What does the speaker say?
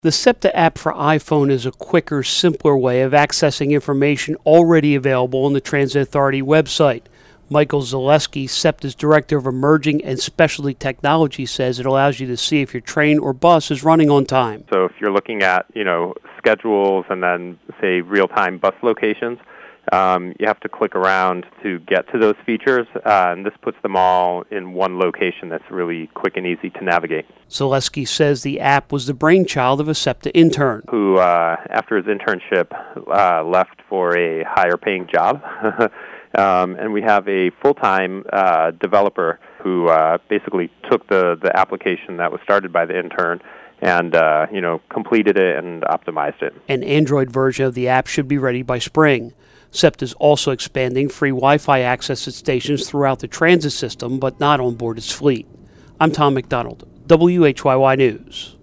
The SEPTA app for iPhone is a quicker, simpler way of accessing information already available on the Transit Authority website. Michael Zaleski, SEPTA's Director of Emerging and Specialty Technology, says it allows you to see if your train or bus is running on time. So if you're looking at, schedules and then, say, real-time bus locations, you have to click around to get to those features, and this puts them all in one location that's really quick and easy to navigate. Zaleski says the app was the brainchild of a SEPTA intern who, after his internship, left for a higher-paying job. And we have a full-time developer who basically took the application that was started by the intern and, completed it and optimized it. An Android version of the app should be ready by spring. SEPTA is also expanding free Wi-Fi access at stations throughout the transit system, but not on board its fleet. I'm Tom McDonald, WHYY News.